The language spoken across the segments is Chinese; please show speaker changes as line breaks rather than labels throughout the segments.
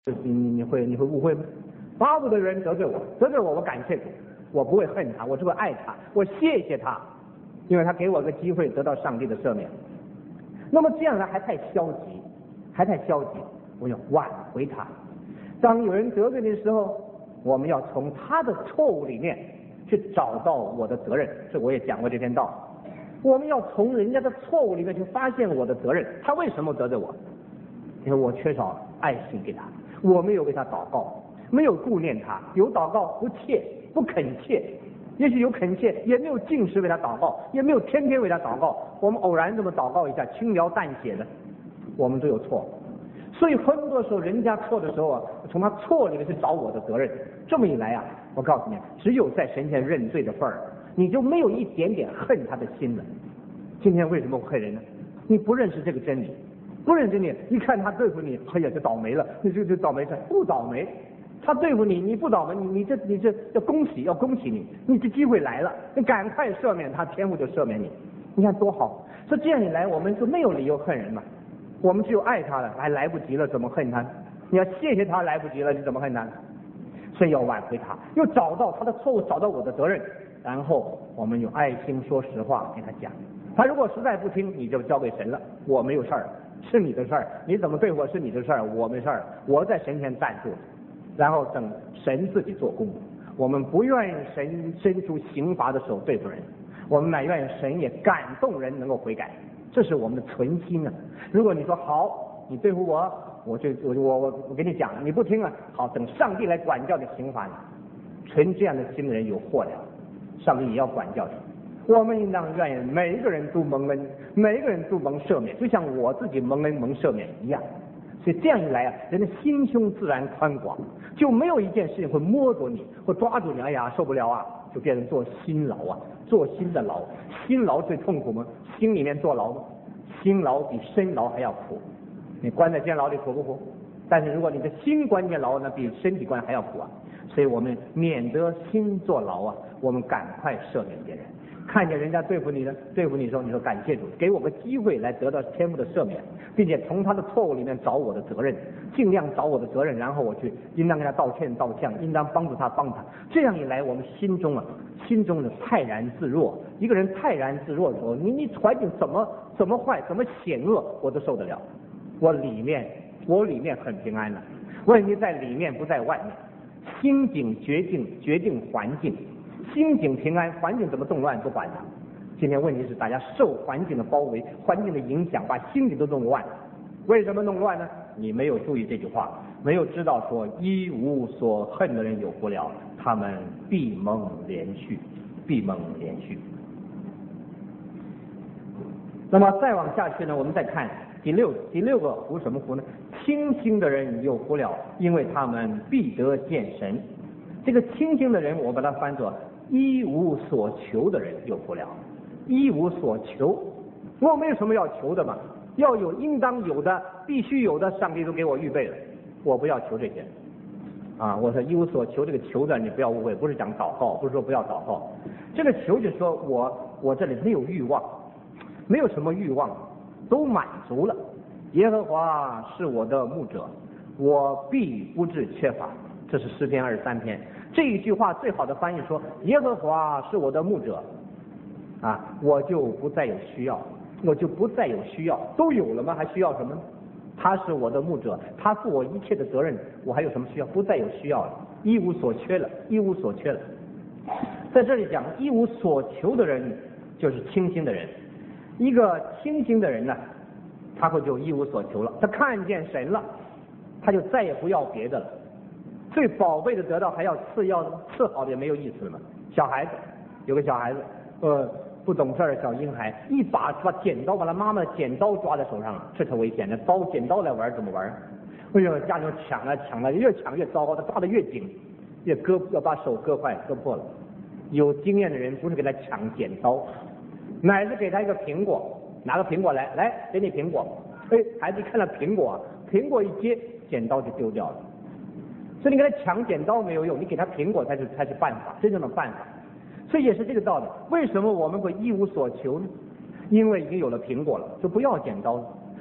你会误会吗？巴不得人得罪我，我感谢主，我不会恨他，我只会爱他，我谢谢他，因为他给我个机会得到上帝的赦免。那么这样呢还太消极，我要挽回他。当有人得罪你的时候，我们要从他的错误里面去找到我的责任，这我也讲过这篇道。我们要从人家的错误里面去发现我的责任，他为什么得罪我？因为我缺少爱心给他，我没有为他祷告，没有顾念他，有祷告不恳切，也许有恳切，也没有尽时为他祷告，也没有天天为他祷告。我们偶然这么祷告一下，轻描淡写的，我们都有错。所以很多时候人家错的时候啊，从他错里面去找我的责任。这么一来啊，我告诉你，只有在神前认罪的份儿，你就没有一点点恨他的心了。今天为什么恨人呢？你不认识这个真理，不认识真理，一看他对付你，哎呀，就倒霉了，你就倒霉，不倒霉。他对付你，你不倒霉，你这要恭喜你，你这机会来了，你赶快赦免他，天父就赦免你。你看多好！所以这样一来，我们就没有理由恨人嘛。我们只有爱他了，还来不及了，怎么恨他？你要谢谢他，来不及了，你怎么恨他？所以要挽回他，又找到他的错误，找到我的责任，然后我们用爱心说实话给他讲。他如果实在不听，你就交给神了，我没有事儿，是你的事儿，你怎么对我是你的事儿，我没事儿，我在神前站住，然后等神自己做工。我们不愿意神伸出刑罚的手对付人，我们乃愿意神也感动人能够悔改，这是我们的存心啊。如果你说好，你对付我，我跟你讲，你不听啊，好，等上帝来管教你刑罚你。存这样的心的人有祸了，上帝也要管教你。我们应当愿意每一个人都蒙恩，每一个人都蒙赦免，就像我自己蒙恩蒙赦免一样。所以这样一来啊，人的心胸自然宽广，就没有一件事情会摸着你，会抓住你，哎呀受不了啊，就变成做心牢啊，做心的牢。心牢最痛苦吗？心里面坐牢吗？心牢比身牢还要苦。你关在监牢里苦不苦？但是如果你的心关监牢，那比身体关还要苦啊。所以我们免得心坐牢啊，我们赶快赦免别人。看见人家对付你的时候，你说感谢主，给我个机会来得到天父的赦免，并且从他的错误里面找我的责任，尽量找我的责任，然后我去应当跟他道歉，应当帮助他。这样一来，我们心中的泰然自若。一个人泰然自若的时候，你环境怎么坏，怎么险恶，我都受得了。我里面很平安了。问题在里面，不在外面。心境决定环境。心境平安，环境怎么动乱不管它。今天问题是大家受环境的包围，环境的影响，把心里都弄乱。为什么弄乱呢？你没有注意这句话，没有知道说一无所恨的人有福了，他们必蒙连续。那么再往下去呢，我们再看第六个福，什么福呢？清心的人有福了，因为他们必得见神。这个清心的人，我把它翻作一无所求的人有福了。一无所求，我没有什么要求的嘛，要有应当有的，必须有的，上帝都给我预备了，我不要求这些啊。我说一无所求，这个求的你不要误会，不是讲祷告，不是说不要祷告，这个求就是说我这里没有欲望，没有什么欲望，都满足了。耶和华是我的牧者，我必不致缺乏。这是诗篇23篇。这一句话最好的翻译说，耶和华是我的牧者啊，我就不再有需要，都有了吗？还需要什么？他是我的牧者，他负我一切的责任，我还有什么需要？不再有需要了，一无所缺了。在这里讲一无所求的人就是清心的人。一个清心的人呢，他会就一无所求了，他看见神了，他就再也不要别的了。最宝贝的得到还要次好的也没有意思了嘛。小孩子有个小孩子不懂事的小婴孩，一把剪刀把他妈妈的剪刀抓在手上了，这可危险的，剪刀来玩怎么玩？哎呦，家里头抢了，越抢越糟糕，他抓得越紧，要把手割坏割破了。有经验的人不是给他抢剪刀，乃是给他一个苹果，拿个苹果来给你苹果。孩子一看到苹果一接，剪刀就丢掉了。所以你给他抢剪刀没有用，你给他苹果才是办法，真正的办法。所以也是这个道理。为什么我们会一无所求呢？因为已经有了苹果了，就不要剪刀了。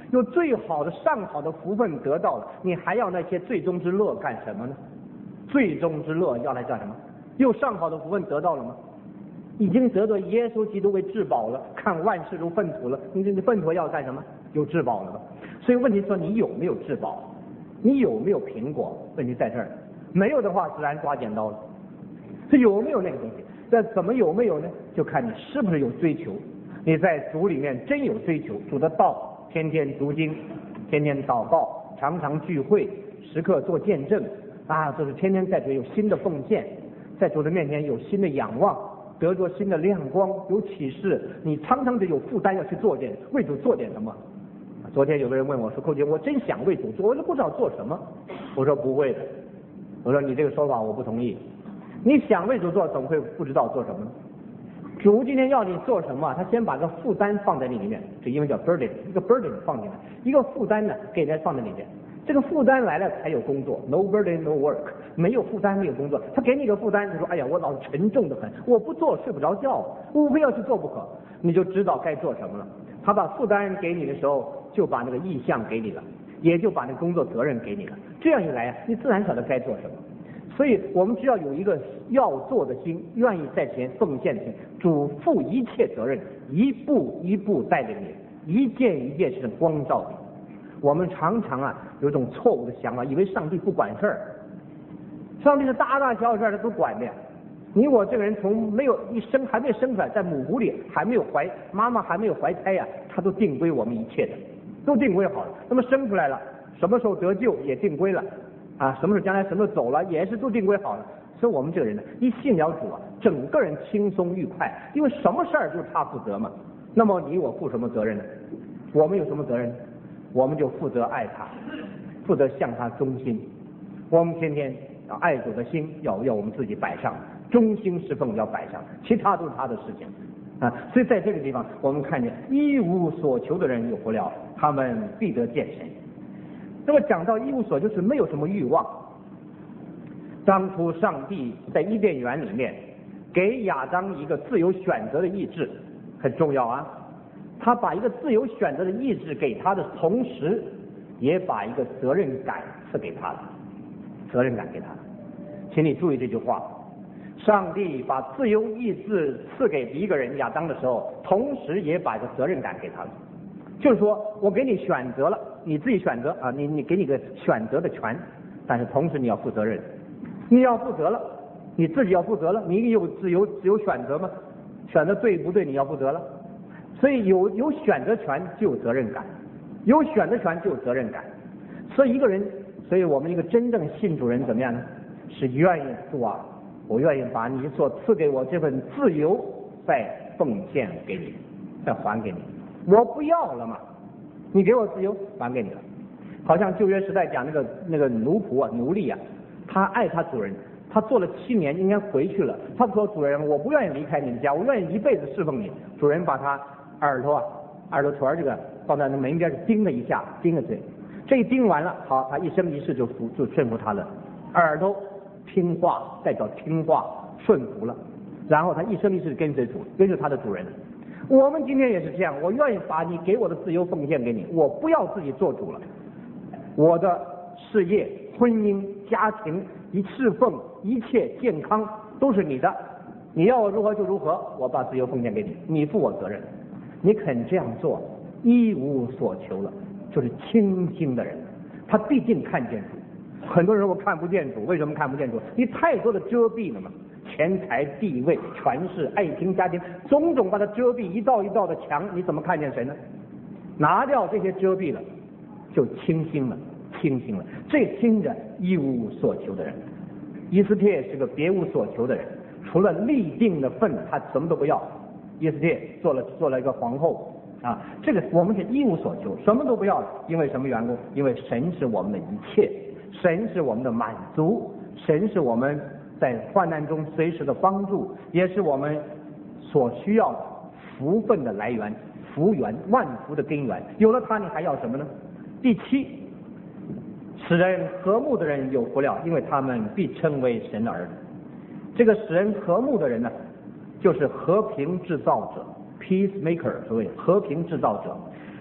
有最好的上好的福分得到了，你还要那些最终之乐干什么呢？最终之乐要来干什么？有上好的福分得到了吗？已经得到耶稣基督为至宝了，看万事如粪土了，你粪土要干什么？有至宝了吧？所以问题说你有没有至宝？你有没有苹果？问题在这儿，没有的话自然抓剪刀了。这有没有那个东西？这怎么有没有呢？就看你是不是有追求。你在主里面真有追求，主的道，天天读经，天天祷告，常常聚会，时刻做见证啊，就是天天在主有新的奉献，在主的面前有新的仰望，得着新的亮光，有启示，你常常的有负担要去做点为主做点什么。昨天有个人问我说：“寇姐，我真想为主做，我就不知道做什么。”我说：“不会的。”我说：“你这个说法我不同意。你想为主做，怎么会不知道做什么呢？主今天要你做什么，他先把个负担放在你里面，这英文叫 burden， 一个 burden 放进来，一个负担呢给人放在里面。这个负担来了才有工作 ，no burden no work， 没有负担没有工作。他给你一个负担，就说：哎呀，我老沉重的很，我不做睡不着觉，我非要去做不可。你就知道该做什么了。他把负担给你的时候，就把那个意向给你了，也就把那个工作责任给你了。这样一来，你自然晓得该做什么。所以我们只要有一个要做的心，愿意在前奉献的心，主负一切责任，一步一步带领你，一件一件事光照你。我们常常有一种错误的想法，以为上帝不管事儿，上帝是大大小小事儿他都管的呀。你我这个人从没有还没生出来，在母腹里还没有妈妈还没有怀胎呀，他都定归我们一切的，都定归好了。那么生出来了，什么时候得救也定归了啊，什么时候将来什么时候走了也是都定归好了。所以我们这个人呢，一信了主整个人轻松愉快，因为什么事儿就是他负责嘛。那么你我负什么责任呢？我们有什么责任？我们就负责爱他，负责向他忠心。我们天天要爱主的心，要我们自己摆上，忠心侍奉要摆上，其他都是他的事情啊。所以在这个地方，我们看见一无所求的人有福了，他们必得见神。那么讲到一无所求，是没有什么欲望。当初上帝在伊甸园里面给亚当一个自由选择的意志，很重要啊。他把一个自由选择的意志给他的同时，也把一个责任感赐给他了，责任感给他了。请你注意这句话，上帝把自由意志赐给一个人亚当的时候，同时也把一个责任感给他了。就是说我给你选择了，你自己选择啊，你给你个选择的权，但是同时你要负责任，你要负责了，你自己要负责了，你有自由选择吗？选择对不对你要负责了。所以有选择权就有责任感，有选择权就有责任感。所以一个人，所以我们一个真正信主人怎么样呢？是愿意主啊，我愿意把你所赐给我这份自由再奉献给你，再还给你。我不要了嘛，你给我自由，还给你了。好像旧约时代讲那个奴仆奴隶他爱他主人，他做了7年应该回去了。他说主人，我不愿意离开你们家，我愿意一辈子侍奉你。主人把他耳朵垂这个放在那门边钉了一下，钉了嘴。这一钉完了，好，他一生一世就顺服他的耳朵，听话，代表听话顺服了。然后他一生一世跟随他的主人。我们今天也是这样，我愿意把你给我的自由奉献给你，我不要自己做主了。我的事业、婚姻、家庭、侍奉、一切健康都是你的，你要我如何就如何，我把自由奉献给你，你负我责任。你肯这样做，一无所求了，就是清心的人，他必定看见主。很多人我看不见主，为什么看不见主？你太多的遮蔽了嘛，钱财、地位、权势、爱情、家庭，种种把它遮蔽，一道一道的墙，你怎么看见神呢？拿掉这些遮蔽了，就清心了，清心了。这清着一无所求的人，以斯帖是个别无所求的人，除了立定的份，他什么都不要。以斯帖做了一个皇后啊，这个我们是一无所求，什么都不要了。因为什么缘故？因为神是我们的一切，神是我们的满足，神是我们在患难中随时的帮助，也是我们所需要的福分的来源，福源，万福的根源。有了它，你还要什么呢？第7，使人和睦的人有福了，因为他们必称为神的儿子。这个使人和睦的人呢，就是和平制造者 peacemaker， 所谓和平制造者。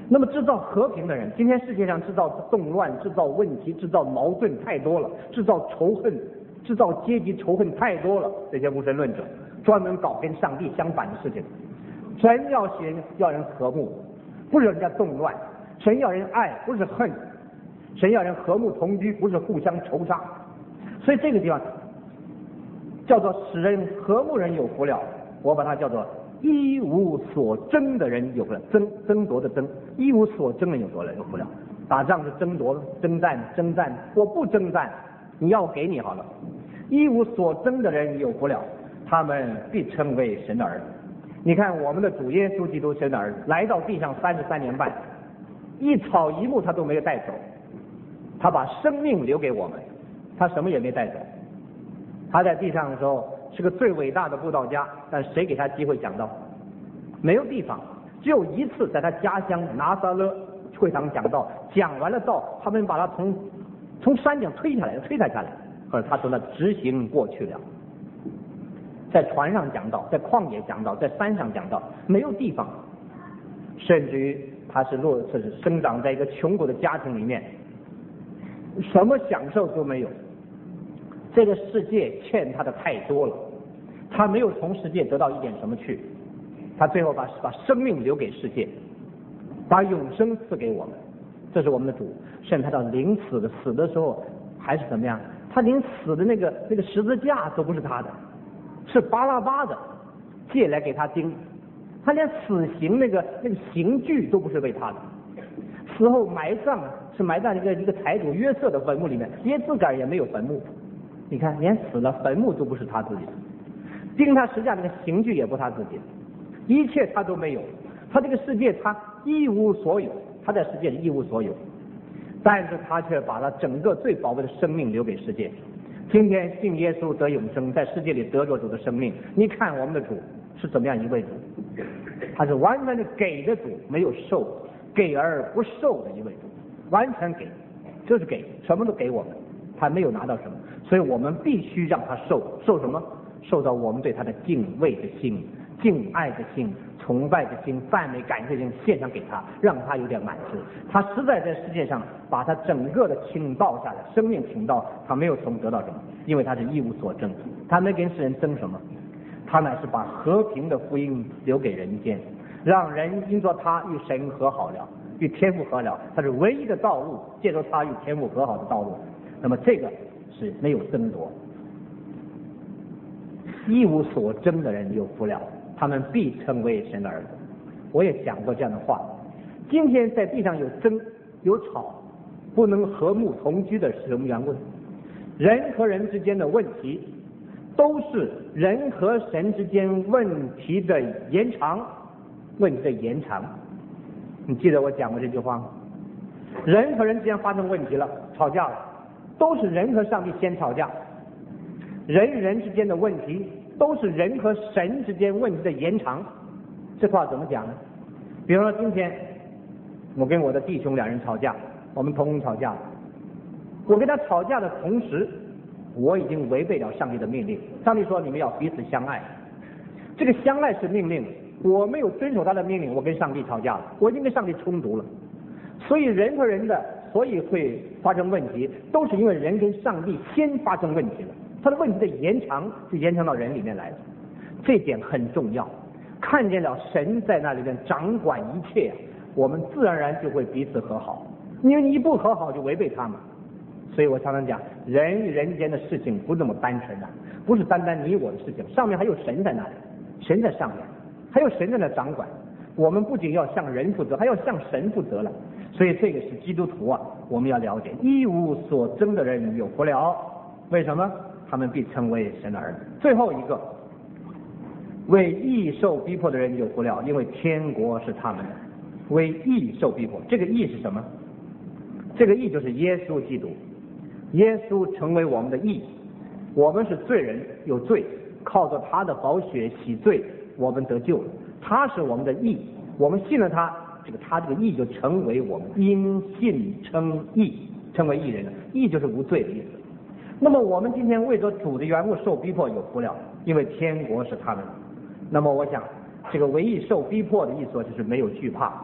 那么制造和平的人，今天世界上制造动乱、制造问题、制造矛盾太多了，制造仇恨、制造阶级仇恨太多了。这些无神论者专门搞跟上帝相反的事情。神要人和睦，不是人家动乱；神要人爱，不是恨；神要人和睦同居，不是互相仇杀。所以这个地方叫做使人和睦人有福了，我把它叫做一无所争的人有福了。争夺的争，一无所争的人有福了。打仗是争夺、征战，我不征战，你要我给你好了。一无所争的人有福了，他们必称为神的儿子。你看我们的主耶稣基督，神的儿子来到地上33年半，一草一木他都没有带走，他把生命留给我们，他什么也没带走。他在地上的时候是个最伟大的布道家，但谁给他机会讲道？没有地方，只有一次在他家乡拿撒勒会堂讲道，讲完了道，他们把他从山顶推下来，可是他从那直行过去了。在船上讲道，在旷野讲道，在山上讲道，没有地方。甚至于他是生长在一个穷苦的家庭里面，什么享受都没有。这个世界欠他的太多了，他没有从世界得到一点什么去，他最后把生命留给世界，把永生赐给我们。这是我们的主。甚至他到临死的时候还是怎么样？他连死的那个十字架都不是他的，是巴拉巴的借来给他钉。他连死刑那个刑具都不是为他的。死后埋葬是埋在一个财主约瑟的坟墓里面，连自个儿也没有坟墓。你看，连死了坟墓都不是他自己的，钉他十字架那个刑具也不是他自己的，一切他都没有。他这个世界他一无所有，他在世界里一无所有，但是他却把他整个最宝贵的生命留给世界。今天信耶稣得永生，在世界里得着主的生命。你看我们的主是怎么样一位主？他是完全的给的主，没有受，给而不受的一位主，完全给，就是给，什么都给我们，他没有拿到什么，所以我们必须让他受什么？受到我们对他的敬畏的心、敬爱的心、崇拜的心、赞美感谢的心献上给他，让他有点满足。他实在在世界上把他整个的倾倒下来，生命倾倒，他没有从得到什么，因为他是一无所争，他没跟世人争什么，他乃是把和平的福音留给人间，让人因着他与神和好了，与天父和了，他是唯一的道路，借着他与天父和好的道路。那么这个是没有争夺，一无所争的人有福了，他们必称为神的儿子。我也讲过这样的话，今天在地上有争有吵，不能和睦同居的是什么缘故？人和人之间的问题都是人和神之间问题的延长，你记得我讲过这句话吗？人和人之间发生问题了，吵架了，都是人和上帝先吵架。人与人之间的问题都是人和神之间问题的延长。这话怎么讲呢？比如说今天我跟我的弟兄两人吵架，我们同工吵架，我跟他吵架的同时，我已经违背了上帝的命令。上帝说你们要彼此相爱，这个相爱是命令，我没有遵守他的命令，我跟上帝吵架了，我已经跟上帝冲突了。所以人和人的所以会发生问题，都是因为人跟上帝先发生问题了，他的问题的延长就延长到人里面来了。这点很重要，看见了神在那里面掌管一切，我们自然而然就会彼此和好，因为你一不和好就违背他们。所以我常常讲，人与人间的事情不那么单纯的，不是单单你我的事情，上面还有神在那里，神在上面，还有神在那掌管。我们不仅要向人负责，还要向神负责了。所以这个是基督徒啊，我们要了解，一无所争的人有福了。为什么？他们必称为神的儿子。最后一个，为义受逼迫的人有福了，因为天国是他们的。为义受逼迫，这个义是什么？这个义就是耶稣基督，耶稣成为我们的义。我们是罪人，有罪，靠着他的宝血洗罪，我们得救了。他是我们的义，我们信了他，他这个义就成为我们因信称义，成为义人了。义就是无罪的意思。那么我们今天为着主的缘故受逼迫有福了，因为天国是他们的。那么我想这个为义受逼迫的意思就是没有惧怕。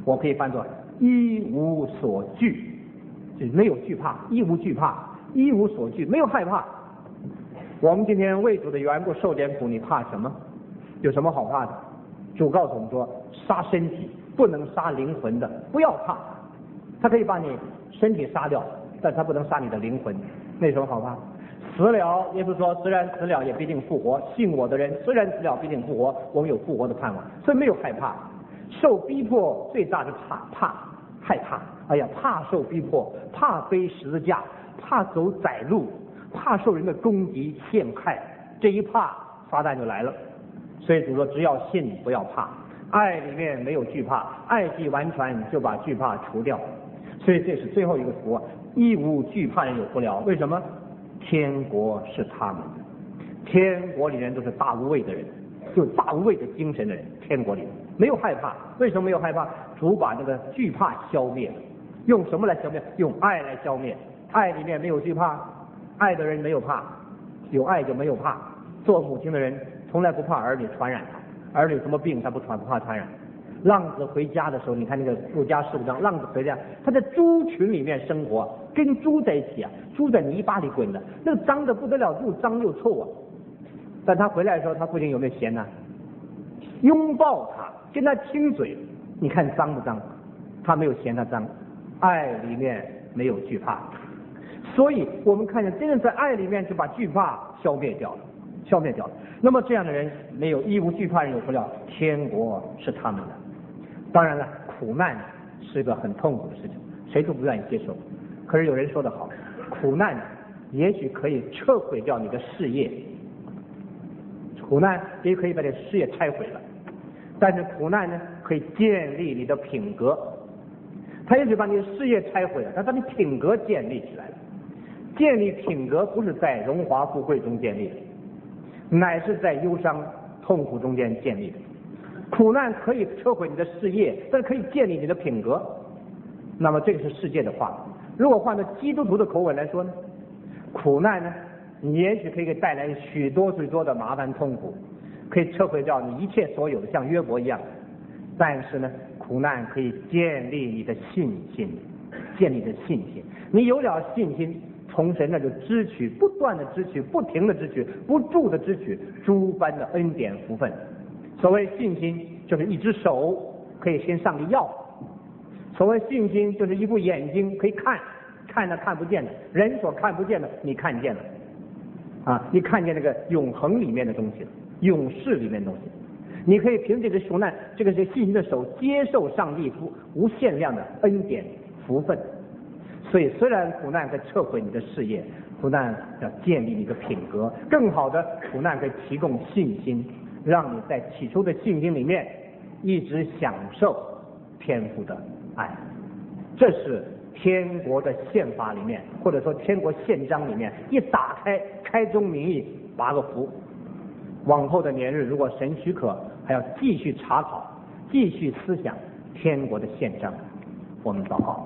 我可以翻作一无所惧，就是没有惧怕，一无惧怕，一无所惧，没有害怕。我们今天为主的缘故受点苦，你怕什么？有什么好怕的？主告诉我们说，杀身体不能杀灵魂的，不要怕。他可以把你身体杀掉，但他不能杀你的灵魂，那有什么好怕？死了，耶稣说，虽然死了也必定复活，信我的人虽然死了必定复活，我们有复活的盼望，所以没有害怕。受逼迫最大的害怕，哎呀，怕受逼迫，怕背十字架，怕走窄路，怕受人的攻击陷害，这一怕撒旦就来了。所以主说，只要信不要怕，爱里面没有惧怕，爱既完全就把惧怕除掉。所以这是最后一个福，一无惧怕人有福了。为什么？天国是他们的，天国里人都是大无畏的人，就大无畏的精神的人，天国里没有害怕。为什么没有害怕？主把这个惧怕消灭了，用什么来消灭？用爱来消灭。爱里面没有惧怕，爱的人没有怕，有爱就没有怕。做母亲的人从来不怕儿女传染他，儿女什么病他不怕传染。浪子回家的时候，你看那个路加15章，浪子回家，他在猪群里面生活，跟猪在一起啊，猪在泥巴里滚的，那个脏的不得了，又脏又臭啊。但他回来的时候，他父亲有没有嫌呢？拥抱他，跟他亲嘴，你看脏不脏？他没有嫌他脏，爱里面没有惧怕。所以我们看见真正在爱里面就把惧怕消灭掉了。那么这样的人没有一无惧怕人有福了，天国是他们的。当然了，苦难是个很痛苦的事情，谁都不愿意接受。可是有人说得好，苦难也许可以撤毁掉你的事业，苦难也可以把你的事业拆毁了，但是苦难呢，可以建立你的品格。他也许把你的事业拆毁了，但把你品格建立起来了。建立品格不是在荣华富贵中建立的，乃是在忧伤痛苦中间建立的。苦难可以摧毁你的事业，但是可以建立你的品格。那么这个是世界的话，如果换到基督徒的口吻来说呢，苦难呢，你也许可以带来许多的麻烦痛苦，可以摧毁掉你一切所有的，像约伯一样。但是呢，苦难可以建立你的信心，你有了信心，从神那就支取，不断的支取，不停的支取，不住的支取诸般的恩典福分。所谓信心，就是一只手可以跟上帝要；所谓信心，就是一副眼睛可以看那看不见的，人所看不见的你看见了啊，你看见那个永恒里面的东西，永世里面的东西。你可以凭这个苦难，这个信心的手接受上帝无限量的恩典福分。所以虽然苦难可以撤毁你的事业，苦难要建立你的品格，更好的苦难可以提供信心，让你在起初的信心里面一直享受天父的爱。这是天国的宪法里面，或者说天国宪章里面一打开宗明义8个福。往后的年日，如果神许可，还要继续查考，继续思想天国的宪章。我们祷告。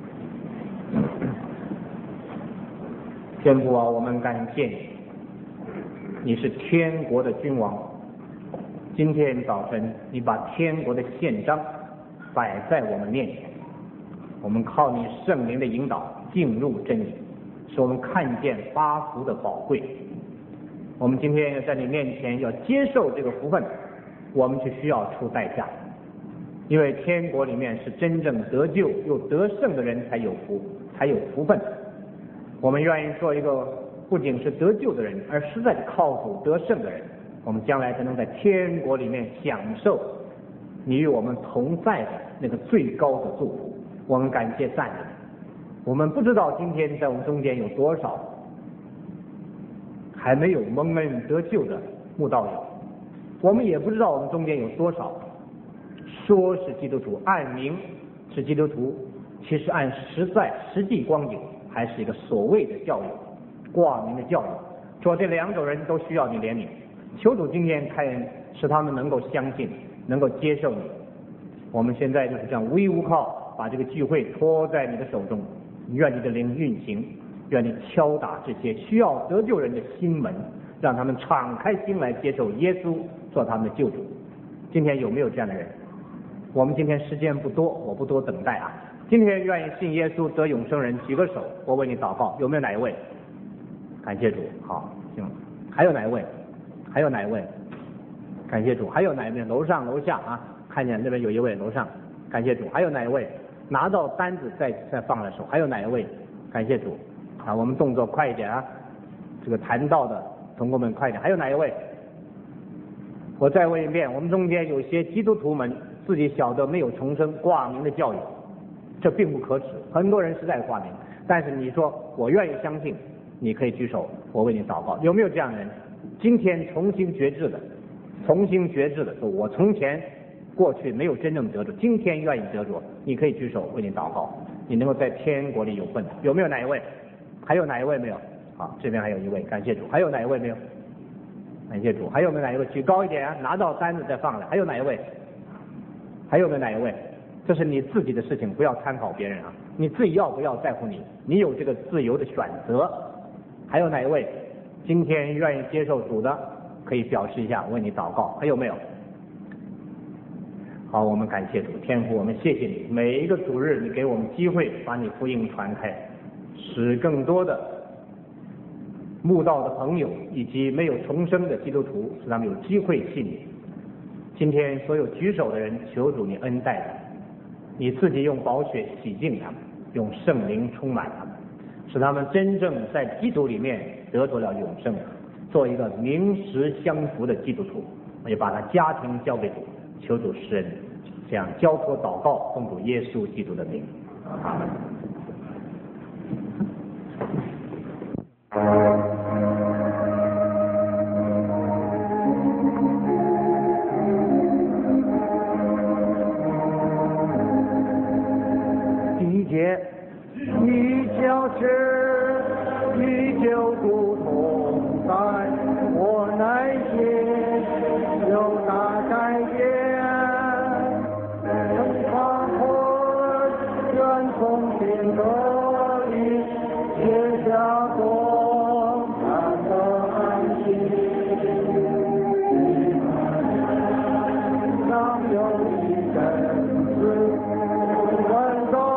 天父啊，我们感谢你，你是天国的君王。今天早晨，你把天国的宪章摆在我们面前，我们靠你圣灵的引导进入真理，使我们看见8福的宝贵。我们今天要在你面前要接受这个福分，我们就需要出代价，因为天国里面是真正得救又得胜的人才有福分。我们愿意做一个不仅是得救的人，而实在靠主得胜的人，我们将来才能在天国里面享受你与我们同在的那个最高的祝福。我们感谢赞美。我们不知道今天在我们中间有多少还没有蒙恩得救的慕道友，我们也不知道我们中间有多少说是基督徒，按名是基督徒，其实按实际光景还是一个所谓的教育，挂名的教育。说这2种人都需要你怜悯，求主今天使他们能够相信，能够接受你。我们现在就是这样无依无靠，把这个聚会托在你的手中，愿你的灵运行，愿你敲打这些需要得救人的心门，让他们敞开心来接受耶稣做他们的救主。今天有没有这样的人？ 我们今天时间不多，我不多等待啊。今天愿意信耶稣得永生人举个手，我为你祷告。有没有哪一位？感谢主。好，行。还有哪一位？还有哪一位？感谢主。还有哪一位？楼上楼下啊，看见那边有一位楼上，感谢主。还有哪一位？拿到单子再放了手。还有哪一位？感谢主。啊，我们动作快一点啊，这个谈到的同工们快一点。还有哪一位？我再问一遍，我们中间有些基督徒们自己晓得没有重生挂名的教育，这并不可耻，很多人实在挂名，但是你说我愿意相信，你可以举手，我为你祷告。有没有这样的人？今天重新觉志的说，我从前过去没有真正得着，今天愿意得着，你可以举手为你祷告，你能够在天国里有份。有没有哪一位？还有哪一位没有？好，这边还有一位，感谢主。还有哪一位没有？感谢主。还有没有哪一位？举高一点啊，拿到单子再放来。还有哪一位？还有没有哪一位？这是你自己的事情，不要参考别人啊，你自己要不要在乎你有这个自由的选择。还有哪一位今天愿意接受主的，可以表示一下，为你祷告。还有没有？好，我们感谢主。天父，我们谢谢你，每一个主日你给我们机会把你福音传开，使更多的慕道的朋友以及没有重生的基督徒，使他们有机会信你。今天所有举手的人，求主你恩待他们，你自己用宝血洗净他们，用圣灵充满他们，使他们真正在基督里面得着了永生，做一个名实相符的基督徒。我也把他家庭交给主，求主施恩，这样交托祷告，奉主耶稣基督的名，阿门。
你就是与救主同在，我内心有大改变，生发魂愿从心得力，写下多难的安息，上有一根刺温柔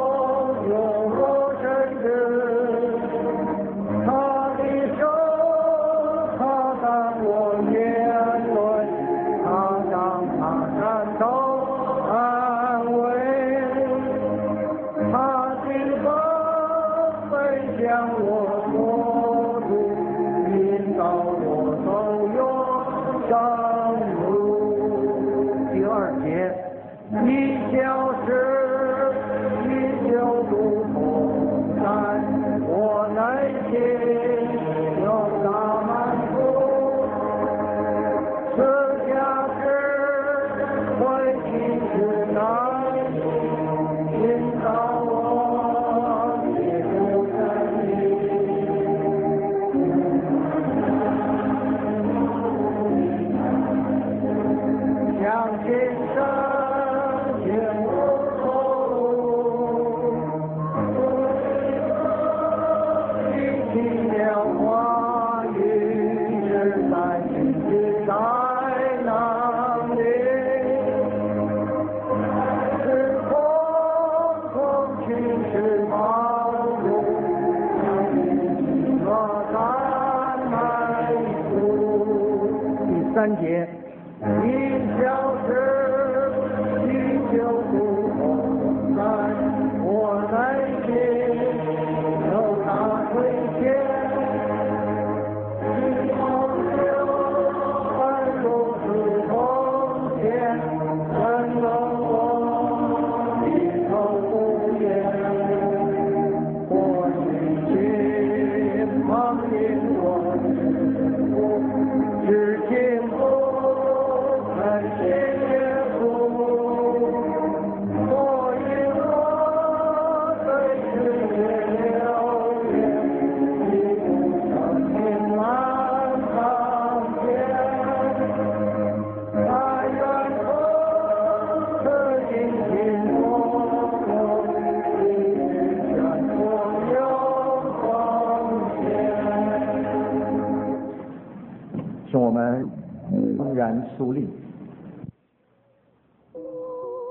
三节，你消失，你就不同在，我内心有大亏欠，你好久爱如此从前，怎能我低头不言？我心情旁引我，只见
请我们肃然肃立。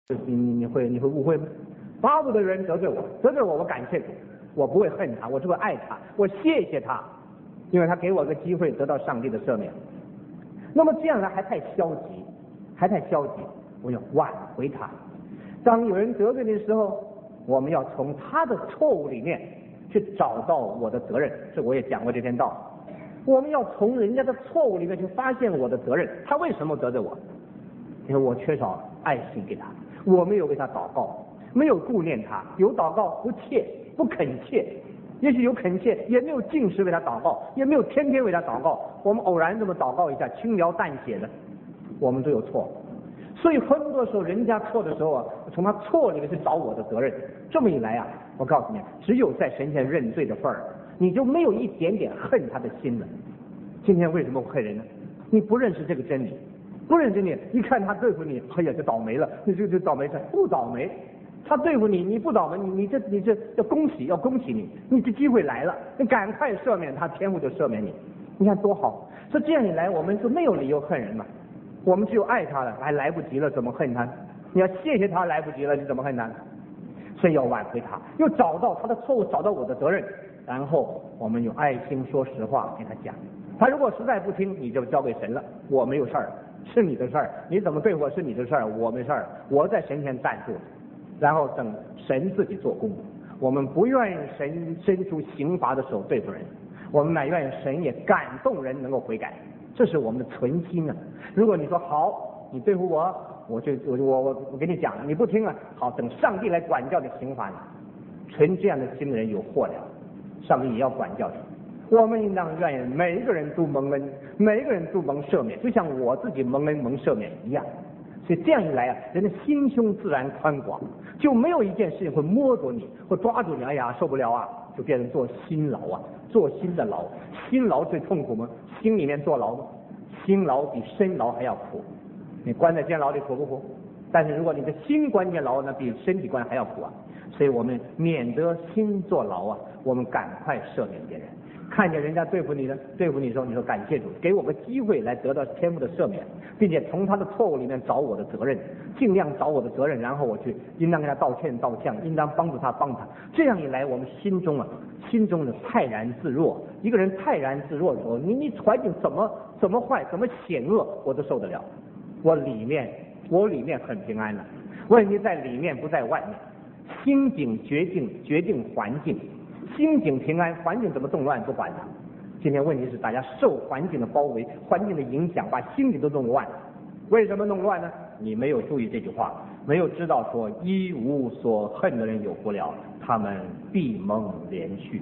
你会误会吗？巴不得人得罪我，我感谢主，我不会恨他，我只会爱他，我谢谢他，因为他给我个机会得到上帝的赦免。那么这样呢还太消极，我要挽回他。当有人得罪你的时候，我们要从他的错误里面去找到我的责任，这我也讲过这篇道。我们要从人家的错误里面去发现我的责任，他为什么得罪我？因为我缺少爱心给他，我没有为他祷告，没有顾念他，有祷告不切不恳切，也许有恳切，也没有定时为他祷告，也没有天天为他祷告，我们偶然这么祷告一下，轻描淡写的，我们都有错。所以很多时候人家错的时候啊，从他错里面去找我的责任。这么一来啊，我告诉你，只有在神前认罪的份儿，你就没有一点点恨他的心了。今天为什么恨人呢？你不认识这个真理，不认识真理，一看他对付你，哎呀，就倒霉了，你就倒霉，不倒霉。他对付你，你不倒霉，你这要恭喜你，你这机会来了，你赶快赦免他，天父就赦免你。你看多好！所以这样一来，我们就没有理由恨人嘛。我们只有爱他了，还来不及了，怎么恨他？你要谢谢他，来不及了，你怎么恨他？所以要挽回他，又找到他的错误，找到我的责任，然后我们用爱心说实话跟他讲。他如果实在不听，你就交给神了，我没有事儿，是你的事儿，你怎么对我是你的事儿，我没事儿，我在神前站住，然后等神自己做工。我们不愿意神伸出刑罚的手对付人，我们乃愿意神也感动人能够悔改，这是我们的存心啊。如果你说好，你对付我，我跟你讲，你不听啊，好，等上帝来管教你刑罚你。存这样的心的人有祸了，上帝也要管教你。我们应当愿意每一个人都蒙恩，每一个人都蒙赦免，就像我自己蒙恩蒙赦免一样。所以这样一来啊，人的心胸自然宽广，就没有一件事情会摸着你，会抓住你，哎呀受不了啊，就变成做心牢啊，做心的牢。心牢最痛苦吗？心里面坐牢吗？心牢比身牢还要苦。你关在监牢里苦不苦？但是如果你的心关监牢，那比身体关还要苦啊。所以我们免得心坐牢啊，我们赶快赦免别人。看见人家对付你的时候，你说感谢主，给我个机会来得到天父的赦免，并且从他的错误里面找我的责任，尽量找我的责任，然后我去应当给他道歉道歉，应当帮助他帮他。这样一来，我们心中的泰然自若。一个人泰然自若的时候，你环境怎么坏怎么险恶，我都受得了。我里面很平安了。问题在里面不在外面，心境决定环境。心境平安，环境怎么动乱不管它。今天问题是大家受环境的包围，环境的影响，把心里都弄乱。为什么弄乱呢？你没有注意这句话，没有知道说一无所恨的人有福了，他们必蒙连续。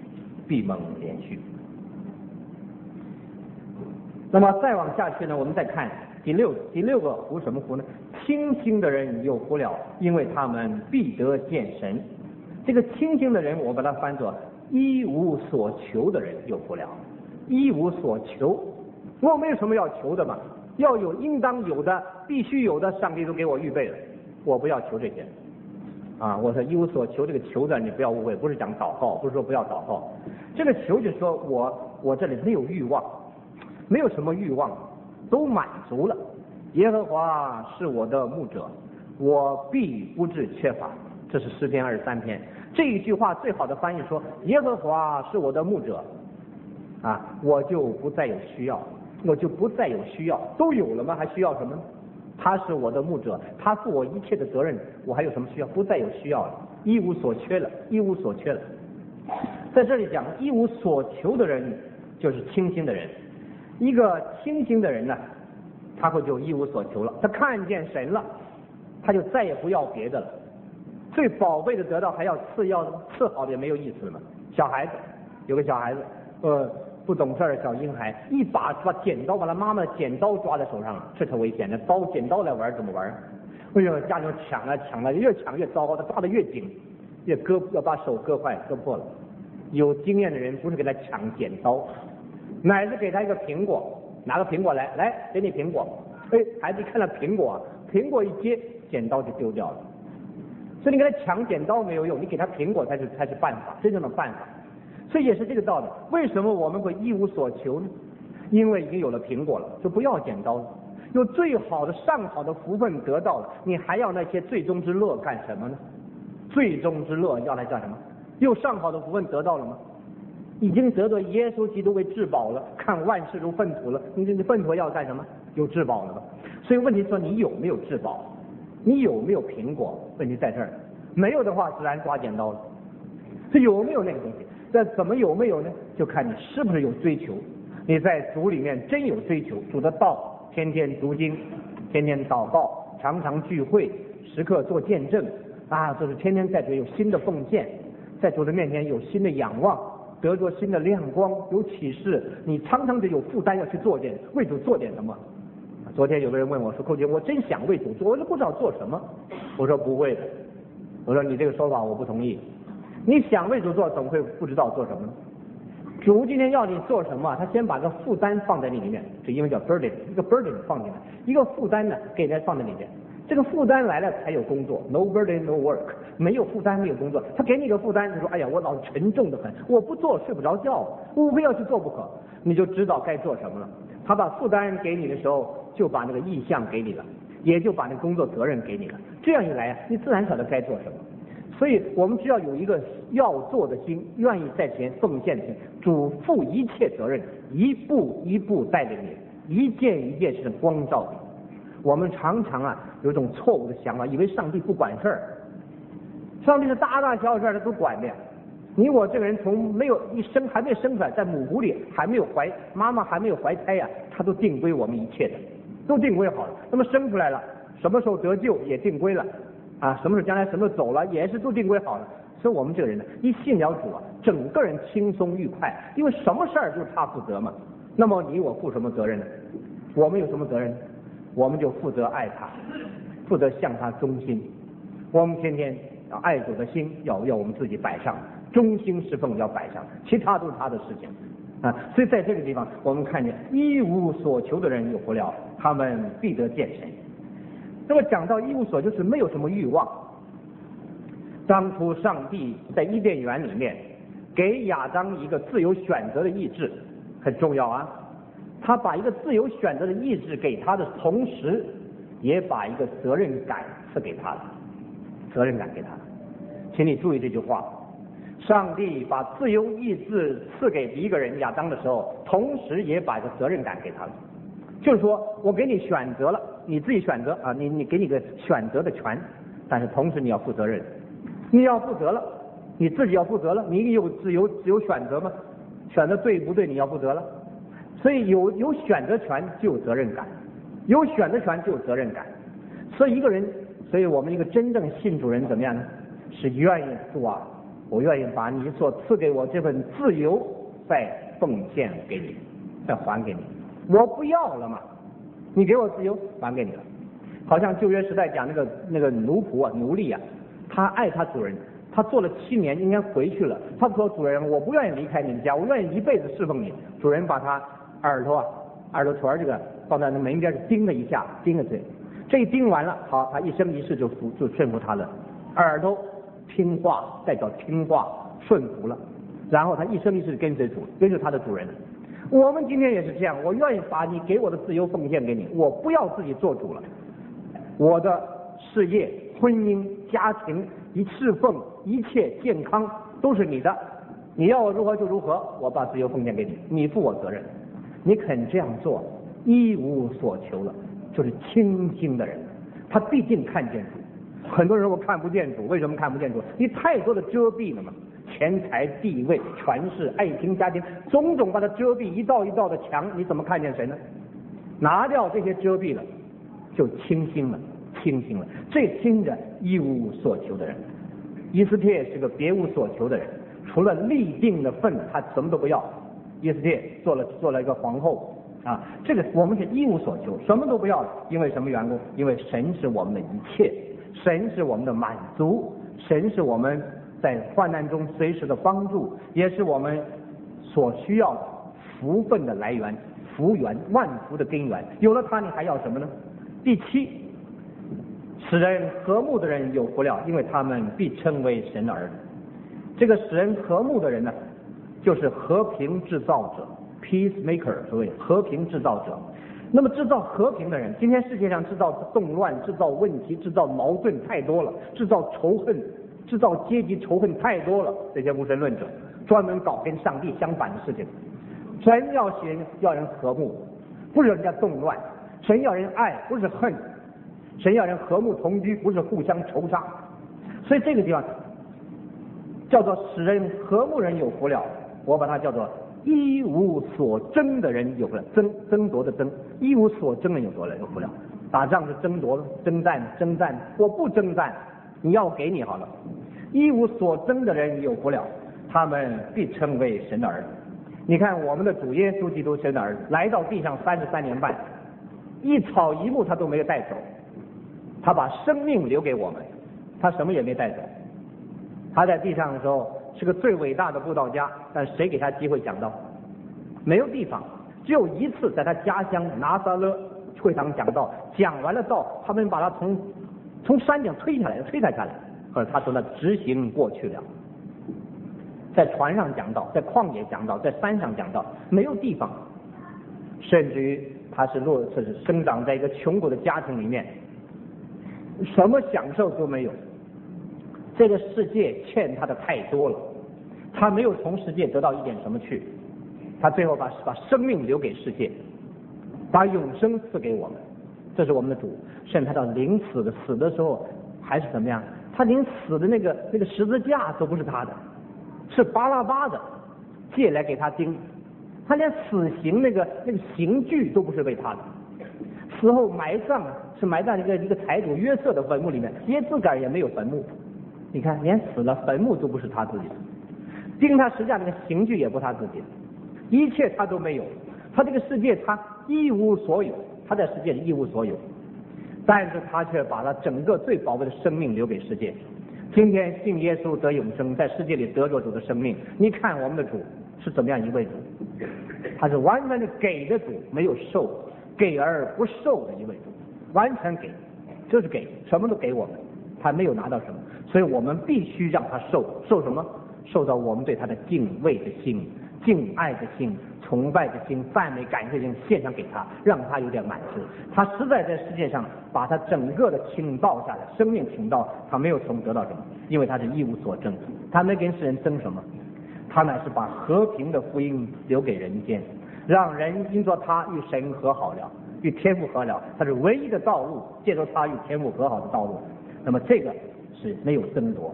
那么再往下去呢，我们再看第六个福，什么福呢？清心的人有福了，因为他们必得见神。这个清心的人，我把它翻作一无所求的人有福了。一无所求，我没有什么要求的嘛，要有应当有的，必须有的，上帝都给我预备了，我不要求这些啊。我说一无所求，这个求字你不要误会，不是讲祷告，不是说不要祷告，这个求就是说我这里没有欲望，没有什么欲望，都满足了。耶和华是我的牧者，我必不致缺乏。这是诗篇23篇。这一句话最好的翻译说，耶和华是我的牧者啊，我就不再有需要，都有了吗？还需要什么？他是我的牧者，他负我一切的责任，我还有什么需要？不再有需要了，一无所缺了。在这里讲一无所求的人就是清心的人。一个清心的人呢，他会就一无所求了，他看见神了，他就再也不要别的了。最宝贝的得到还要次好的也没有意思了嘛。小孩子有个小孩子不懂事的小婴孩，一把剪刀把他妈妈的剪刀抓在手上，这可危险的，剪刀来玩怎么玩？哎呦，家长抢了，越抢越糟糕，他抓得越紧，要把手割坏割破了。有经验的人不是给他抢剪刀，乃是给他一个苹果，拿个苹果来给你苹果。孩子一看到苹果一接，剪刀就丢掉了。所以你给他抢剪刀没有用，你给他苹果才是办法，真正的办法。所以也是这个道理。为什么我们会一无所求呢？因为已经有了苹果了，就不要剪刀了。 有最好的上好的福分得到了，你还要那些最终之乐干什么呢？最终之乐要来干什么？有上好的福分得到了吗？已经得到耶稣基督为至宝了，看万事如粪土了，你粪土要干什么？有至宝了吧？所以问题说你有没有至宝？你有没有苹果？问题在这儿，没有的话自然抓剪刀了。这有没有那个东西？这怎么有没有呢？就看你是不是有追求。你在主里面真有追求，主的道，天天读经，天天祷告，常常聚会，时刻做见证啊，就是天天在主有新的奉献，在主的面前有新的仰望，得着新的亮光，有启示，你常常的有负担要去做点为主做点什么。昨天有个人问我说：“寇姐，我真想为主做，我就不知道做什么。”我说：“不会的。”我说：“你这个说法我不同意。你想为主做，总会不知道做什么呢？主今天要你做什么，他先把个负担放在你里面，这英文叫 burden， 一个 burden 放进来，一个负担呢给他放在里面。这个负担来了才有工作 ，no burden no work， 没有负担没有工作。他给你个负担，就说：哎呀，我老沉重的很，我不做睡不着觉，我非要去做不可。你就知道该做什么了。他把负担给你的时候，就把那个意向给你了，也就把那工作责任给你了。这样一来啊，你自然晓得该做什么。所以我们只要有一个要做的心，愿意在前奉献的心，主负一切责任，一步一步带领你，一件一件事情光照你。我们常常啊有一种错误的想法，以为上帝不管事儿，上帝是大大小小事儿他都管的呀。你我这个人从没有一生还没生出来，在母谷里还没有妈妈还没有怀胎呀，他都定归我们一切的，都定归好了。那么生出来了，什么时候得救也定归了啊，什么时候将来什么时候走了也是都定归好了。所以我们这个人呢，一信了主啊，整个人轻松愉快，因为什么事儿就是他负责嘛。那么你我负什么责任呢？我们有什么责任？我们就负责爱他，负责向他忠心。我们天天要爱主的心要我们自己摆上，忠心侍奉要摆上，其他都是他的事情啊。所以在这个地方，我们看见一无所求的人有福了，他们必得见神。那么讲到一无所求，是没有什么欲望。当初上帝在伊甸园里面给亚当一个自由选择的意志，很重要啊。他把一个自由选择的意志给他的同时，也把一个责任感赐给他了，责任感给他了。请你注意这句话，上帝把自由意志赐给一个人亚当的时候，同时也把一个责任感给他了。就是说我给你选择了，你自己选择啊，你给你个选择的权，但是同时你要负责任，你要负责了，你自己要负责了，你有自由选择吗？选择对不对你要负责了。所以有选择权就有责任感，有选择权就有责任感。所以一个人，所以我们一个真正信主人怎么样呢？是愿意主啊，我愿意把你所赐给我这份自由再奉献给你，再还给你。我不要了嘛，你给我自由还给你了。好像旧约时代讲那个奴仆啊奴隶啊，他爱他主人，他做了7年应该回去了。他说主人，我不愿意离开你们家，我愿意一辈子侍奉你。主人把他耳朵垂这个放在那门边钉了一下，钉了嘴，这一钉完了，好，他一生一世就顺服他了，耳朵听话，代表听话顺服了，然后他一生一世跟随他的主人。我们今天也是这样，我愿意把你给我的自由奉献给你，我不要自己做主了，我的事业、婚姻、家庭、侍奉、一切健康都是你的，你要我如何就如何，我把自由奉献给你，你负我责任。你肯这样做，一无所求了，就是清心的人，他必定看见主。很多人我看不见主，为什么看不见主？你太多的遮蔽了嘛，钱财、地位、权势、爱情、家庭，种种把它遮蔽，一道一道的墙，你怎么看见神呢？拿掉这些遮蔽了，就清心了，清心了。这听着一无所求的人，以斯帖是个别无所求的人，除了立定的份，他什么都不要。以斯帖做了一个皇后啊，这个我们是一无所求，什么都不要了。因为什么缘故？因为神是我们的一切，神是我们的满足，神是我们在患难中随时的帮助，也是我们所需要的福分的来源，福源，万福的根源。有了它，你还要什么呢？第7，使人和睦的人有福了，因为他们必称为神的儿子。这个使人和睦的人呢，就是和平制造者 peacemaker， 所谓和平制造者。 那么制造和平的人，今天世界上制造动乱、制造问题、制造矛盾太多了，制造仇恨、制造阶级仇恨太多了。这些无神论者专门搞跟上帝相反的事情。神要人和睦，不是人家动乱；神要人爱，不是恨；神要人和睦同居，不是互相仇杀。所以这个地方叫做使人和睦人有福了，我把它叫做一无所争的人有福了。争夺的争，一无所争的人有福了。打仗是争夺、征战，我不征战，你要我给你好了。一无所争的人有福了，他们必称为神的儿子。你看我们的主耶稣基督神的儿子来到地上33年半，一草一木他都没有带走，他把生命留给我们，他什么也没带走。他在地上的时候是个最伟大的布道家，但谁给他机会讲道？没有地方，只有一次在他家乡拿撒勒会堂讲道，讲完了道，他们把他从山顶推下来，可是他从那直行过去了。在船上讲道，在旷野讲道，在山上讲道，没有地方。甚至于他是生长在一个穷苦的家庭里面，什么享受都没有。这个世界欠他的太多了，他没有从世界得到一点什么去，他最后把生命留给世界，把永生赐给我们，这是我们的主。甚至他到临死的时候还是怎么样？他临死的那个十字架都不是他的，是巴拉巴的借来给他钉，他连死刑那个刑具都不是为他的。死后埋葬是埋在一个财主约瑟的坟墓里面，耶自个儿也没有坟墓。你看，连死了坟墓都不是他自己的，钉他十字架那个刑具也不是他自己的，一切他都没有。他这个世界他一无所有，他在世界里一无所有，但是他却把他整个最宝贵的生命留给世界。今天信耶稣得永生，在世界里得着主的生命。你看我们的主是怎么样一位主？他是完全的给的主，没有受，给而不受的一位主，完全给，就是给，什么都给我们，他没有拿到什么，所以我们必须让他受什么？受到我们对他的敬畏的心、敬爱的心、崇拜的心、赞美感谢的心献上给他，让他有点满足。他实在在世界上把他整个的倾倒下来，生命倾倒，他没有从得到什么，因为他是一无所争，他没跟世人争什么，他乃是把和平的福音留给人间，让人因着他与神和好了，与天父和了，他是唯一的道路，借着他与天父和好的道路。那么这个是没有争夺，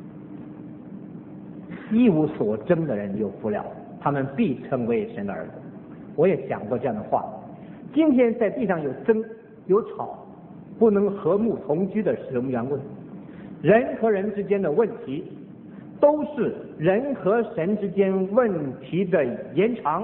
一无所争的人有福了，他们必称为神的儿子。我也讲过这样的话，今天在地上有争有吵，不能和睦同居的是什么缘故？人和人之间的问题都是人和神之间问题的延长，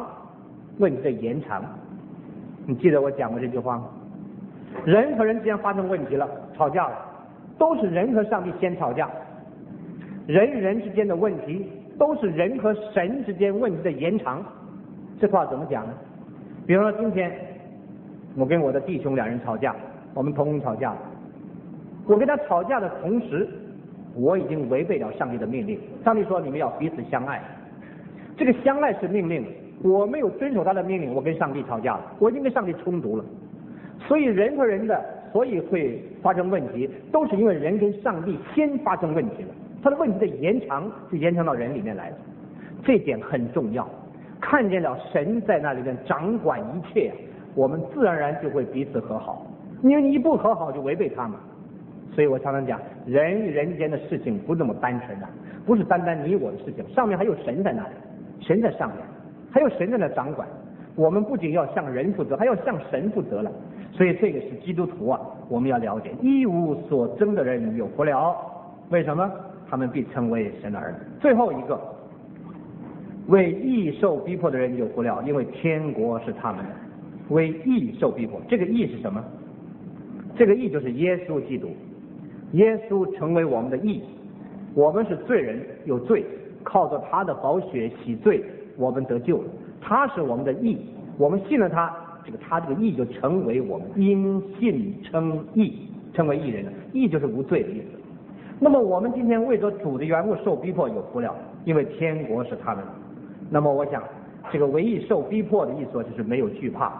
你记得我讲过这句话吗？人和人之间发生问题了，吵架了，都是人和上帝先吵架。人与人之间的问题都是人和神之间问题的延长。这话怎么讲呢？比如说今天我跟我的弟兄两人吵架，我们同工吵架了，我跟他吵架的同时，我已经违背了上帝的命令。上帝说你们要彼此相爱，这个相爱是命令，我没有遵守他的命令，我跟上帝吵架了，我已经跟上帝冲突了。所以人和人的所以会发生问题，都是因为人跟上帝先发生问题了，他的问题的延长是延长到人里面来的，这点很重要。看见了神在那里面掌管一切，我们自然而然就会彼此和好，因为你一不和好就违背他嘛。所以我常常讲，人与人间的事情不那么单纯的，不是单单你我的事情，上面还有神在那里，神在上面，还有神在那掌管。我们不仅要向人负责，还要向神负责了。所以这个是基督徒啊，我们要了解，一无所争的人有福了。为什么？他们必称为神的儿子。最后一个，为义受逼迫的人有福了，因为天国是他们的。为义受逼迫，这个义是什么？这个义就是耶稣基督，耶稣成为我们的义。我们是罪人，有罪，靠着他的宝血洗罪，我们得救了。他是我们的义，我们信了他，他这个义就成为我们因信称义，成为义人了。义就是无罪的意思。那么我们今天为着主的缘故受逼迫有福了，因为天国是他们的。那么我想这个为义受逼迫的意思就是没有惧怕。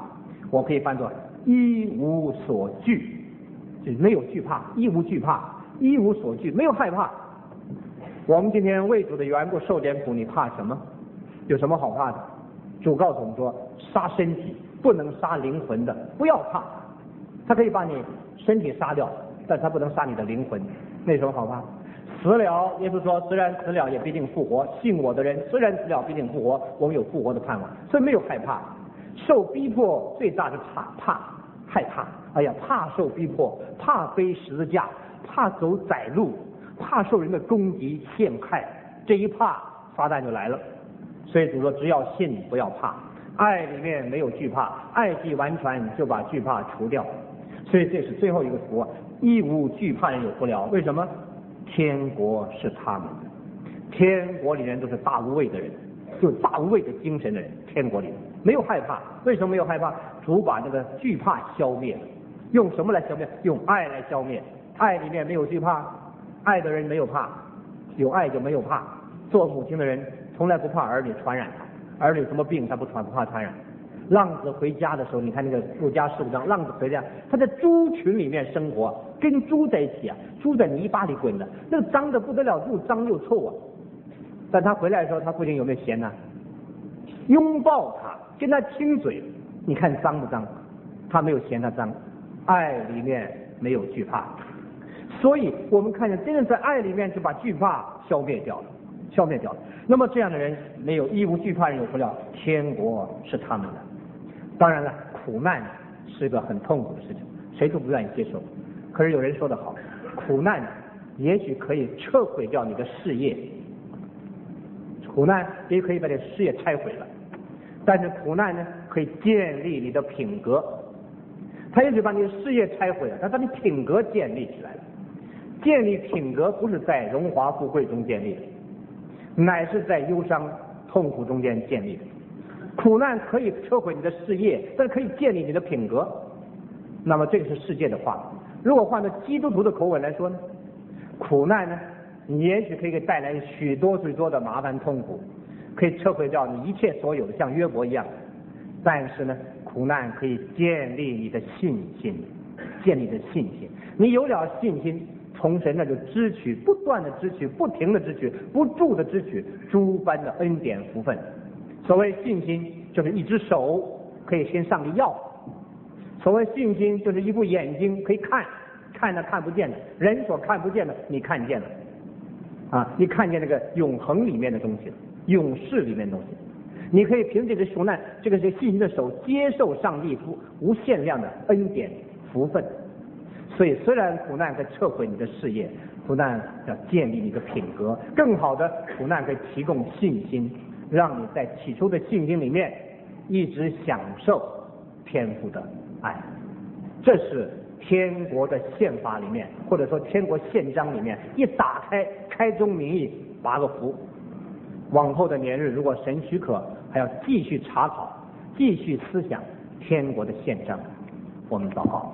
我可以翻作一无所惧，就是没有惧怕，一无惧怕，一无所惧，没有害怕。我们今天为主的缘故受点苦，你怕什么？有什么好怕的？主告诉我们说，杀身体不能杀灵魂的，不要怕。他可以把你身体杀掉，但他不能杀你的灵魂，那有什么好怕？死了，耶稣说，虽然死了也必定复活，信我的人虽然死了必定复活，我们有复活的盼望，所以没有害怕。受逼迫最大的害怕，哎呀，怕受逼迫，怕背十字架，怕走窄路，怕受人的攻击陷害，这一怕撒旦就来了。所以主说，只要信不要怕，爱里面没有惧怕，爱既完全就把惧怕除掉。所以这是最后一个福，一无惧怕人有福了。为什么？天国是他们的，天国里面都是大无畏的人，就大无畏的精神的人，天国里没有害怕。为什么没有害怕？主把这个惧怕消灭了。用什么来消灭？用爱来消灭。爱里面没有惧怕，爱的人没有怕，有爱就没有怕。做母亲的人从来不怕儿女传染他，儿女什么病他不怕传染。浪子回家的时候，你看那个路加15章，浪子回家，他在猪群里面生活，跟猪在一起啊，猪在泥巴里滚的，那个脏的不得了，又脏又臭啊。但他回来的时候，他父亲有没有嫌他？拥抱他，跟他亲嘴，你看脏不脏？他没有嫌他脏，爱里面没有惧怕。所以我们看见，真正在爱里面就把惧怕消灭掉了。那么这样的人没有一无惧怕人有福了，天国是他们的。当然了，苦难是个很痛苦的事情，谁都不愿意接受。可是有人说得好，苦难也许可以撤毁掉你的事业，苦难也可以把你的事业拆毁了，但是苦难呢，可以建立你的品格。他也许把你的事业拆毁了，但把你品格建立起来了。建立品格不是在荣华富贵中建立的，乃是在忧伤痛苦中间建立的。苦难可以摧毁你的事业，但是可以建立你的品格。那么这个是世界的话，如果换到基督徒的口吻来说呢，苦难呢，你也许可以给带来许多的麻烦痛苦，可以摧毁掉你一切所有的，像约伯一样。但是呢，苦难可以建立你的信心，你有了信心，从神那就支取，不断的支取，不停的支取，不住的支取诸般的恩典福分。所谓信心，就是一只手可以跟上帝要；所谓信心，就是一副眼睛可以看的看不见的，人所看不见的你看见了啊，你看见那个永恒里面的东西，永世里面的东西。你可以凭这个苦难，这个信心的手接受上帝无限量的恩典福分。所以虽然苦难可以撤毁你的事业，苦难要建立你的品格，更好的苦难可以提供信心，让你在起初的信心里面一直享受天父的爱。这是天国的宪法里面，或者说天国宪章里面一打开宗明义8个福。往后的年日，如果神许可，还要继续查考，继续思想天国的宪章。我们祷告。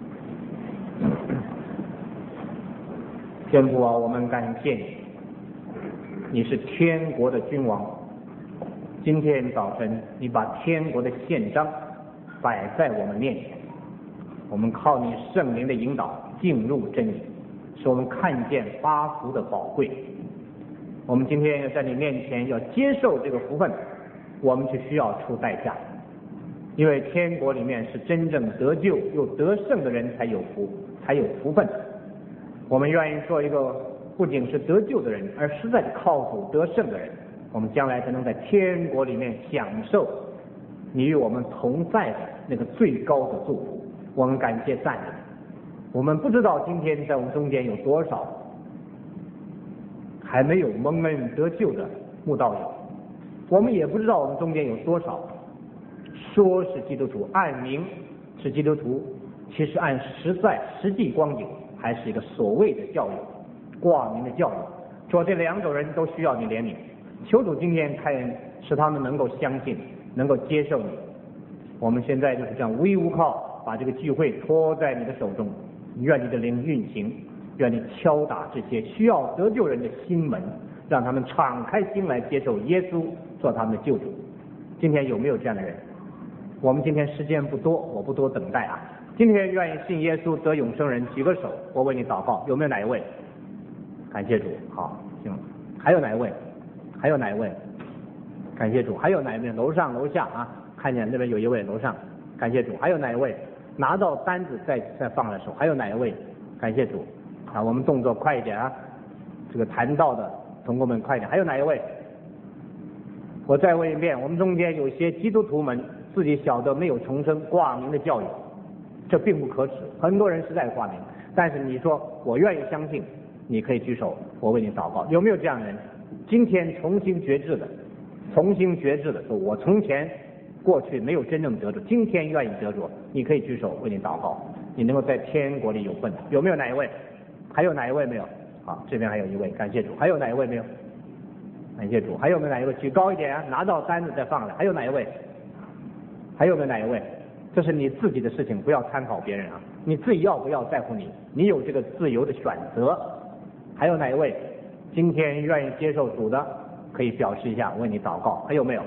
天父啊，我们感谢你，你是天国的君王。今天早晨，你把天国的宪章摆在我们面前，我们靠你圣灵的引导进入真理，使我们看见8福的宝贵。我们今天要在你面前要接受这个福分，我们就需要出代价，因为天国里面是真正得救又得胜的人才有福分。我们愿意做一个不仅是得救的人，而实在是靠主得胜的人，我们将来才能在天国里面享受你与我们同在的那个最高的祝福。我们感谢赞美。我们不知道今天在我们中间有多少还没有蒙恩得救的慕道友，我们也不知道我们中间有多少说是基督徒，按名是基督徒，其实按实际光景还是一个所谓的教育，挂名的教育。说这2种人都需要你怜悯，求主今天开恩，使他们能够相信，能够接受你。我们现在就是这样无依无靠，把这个聚会托在你的手中，愿你的灵运行，愿你敲打这些需要得救人的心门，让他们敞开心来接受耶稣做他们的救主。今天有没有这样的人？ 我们今天时间不多，我不多等待啊。今天愿意信耶稣得永生人举个手，我为你祷告。有没有哪一位？感谢主。好，行。还有哪一位？还有哪一位？感谢主。还有哪一位？楼上楼下啊，看见那边有一位楼上，感谢主。还有哪一位？拿到单子再放了手。还有哪一位？感谢主。啊，我们动作快一点啊，这个谈到的同工们快一点。还有哪一位？我再问一遍，我们中间有些基督徒们自己晓得没有重生挂名的教育，这并不可耻，很多人实在挂名，但是你说我愿意相信，你可以举手，我为你祷告。有没有这样的人？今天重新觉志的，说我从前过去没有真正得着，今天愿意得着，你可以举手为你祷告，你能够在天国里有份。有没有哪一位？还有哪一位没有？好，这边还有一位，感谢主。还有哪一位没有？感谢主。还有没有哪一位？举高一点啊，拿到单子再放来。还有哪一位？还有没有哪一位？这是你自己的事情，不要参考别人啊，你自己要不要在乎你，你有这个自由的选择。还有哪一位今天愿意接受主的，可以表示一下，为你祷告。还有没有？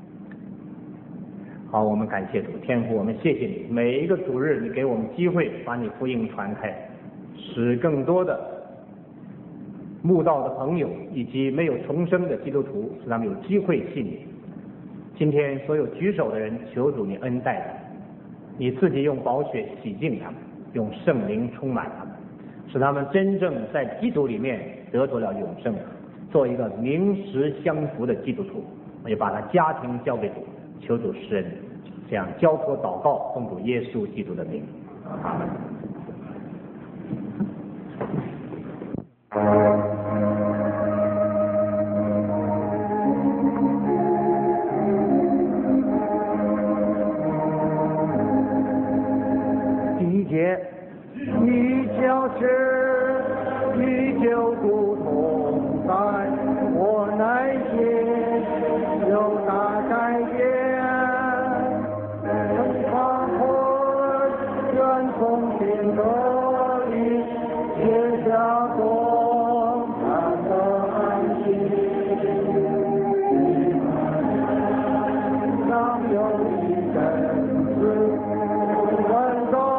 好，我们感谢主。天父，我们谢谢你，每一个主日你给我们机会把你福音传开，使更多的慕道的朋友以及没有重生的基督徒，使他们有机会信你。今天所有举手的人，求主你恩待他们，你自己用宝血洗净他们，用圣灵充满他们，使他们真正在基督里面得着了永生，做一个名实相符的基督徒。我就把他家庭交给主，求主施恩，这样交托祷告，奉主耶稣基督的名，阿门。
第一节，你就是与救主同在，我内心有大改变，生发火愿从心得力，写下多难的安息，上有一阵子温柔。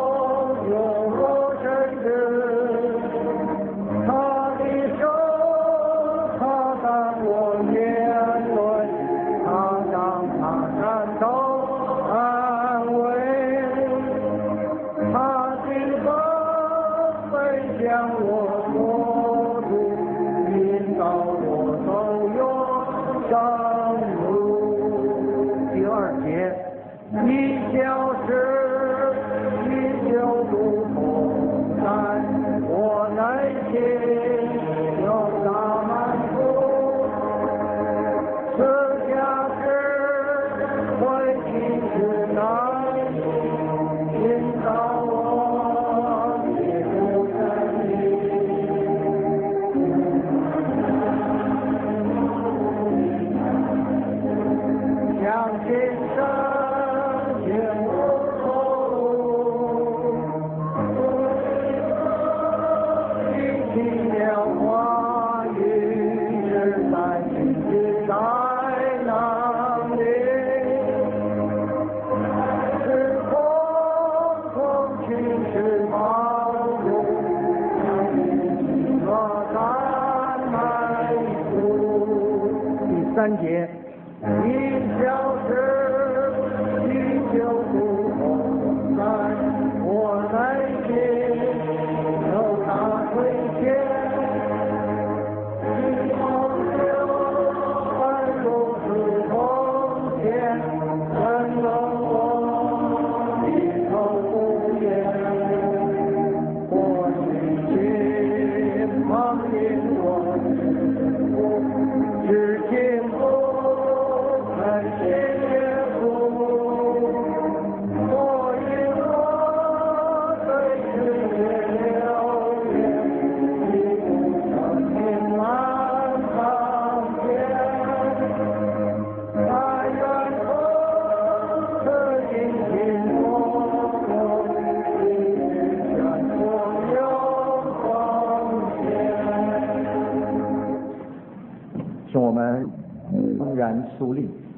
三节，你消失，你就不同在，我内心有大亏欠，你好像爱如此从前，怎能我低头不言？我心情旁引我，只见。
请我们仍然肃立。